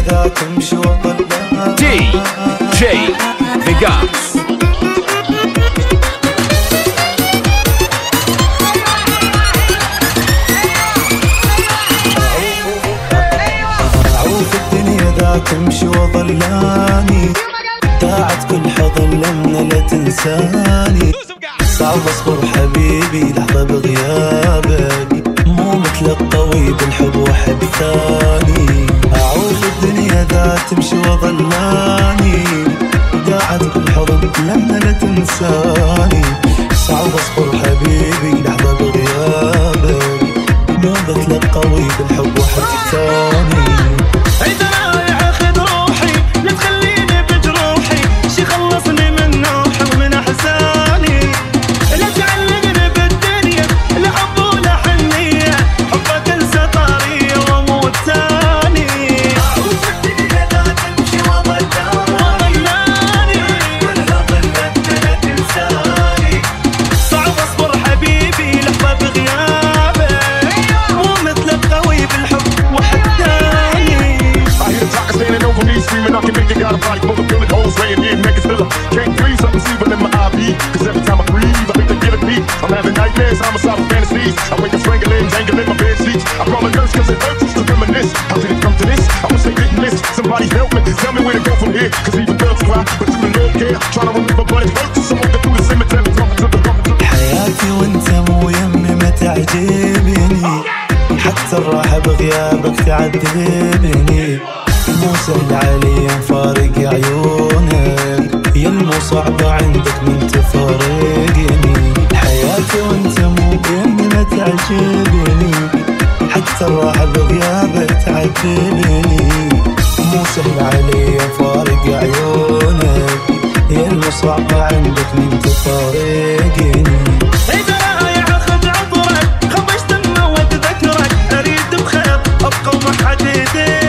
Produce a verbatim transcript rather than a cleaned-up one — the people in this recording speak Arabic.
ذا تمشي وظلها دي جي فيجاس. أعوف الدنيا ذا تمشي وظلاني، ضاعت كل حضن لمنا لا تنساني. صعب اصبر حبيبي لحظة بغيابك، مو مثل الطوي بالحب وحب ثاني. أعوف الدنيا ذا تمشي وظلاني، ضاعت كل حضن لمنا لا تنساني. صعب اصبر حبيبي لحظة بغيابك، مو مثل القوي بالحب وحب ثاني. إذا رايح خذ روحي لا تخليني بجروحي، شي خلصني من نوحي ومن أحزاني. لا تعلقني بالدنيا لا حب ولا حنية، حبك انسى طارية واموت ثاني. أعوف الدنيا لا تمشي وظلاني، كلها ظلت لا تنساني. صعب اصبر حبيبي لحظة بغيابك، مو مثل القوي بالحب وحب ثاني. Standing over me, screaming, I can make it got a body full of bullet holes laying in, make it still can't breathe, something seething in my I V. Cause every time I breathe, I think they get at me. I'm having nightmares, homicidal fantasies. I wake up strangling, dangling my bed sheets. I call a nurse cause it hurts to reminisce. How did it come to this? I wish they didn't miss. Somebody help me, tell me where to go from here. Cause even thugs cry, but you don't care. Trying to remember but it hurts. So walking through the cemetery, talking to the government. حياتي وانت مو يمي ما تعجبني، حتى الراحة بغيابك تعذبني. مو سهل علي مفارق عيونك، يا المو صعبة عندك من تفارقني. حياتي وانت مو يمي ما تعجبني، حتى الراحة بغيابك تعذبني. مو سهل علي مفارق عيونك، يا المو صعبة عندك من تفارقني. إذا رايح أخذ عطرك خبشت النوى تذكرك، أريد بخير أبقى وما حد يدري.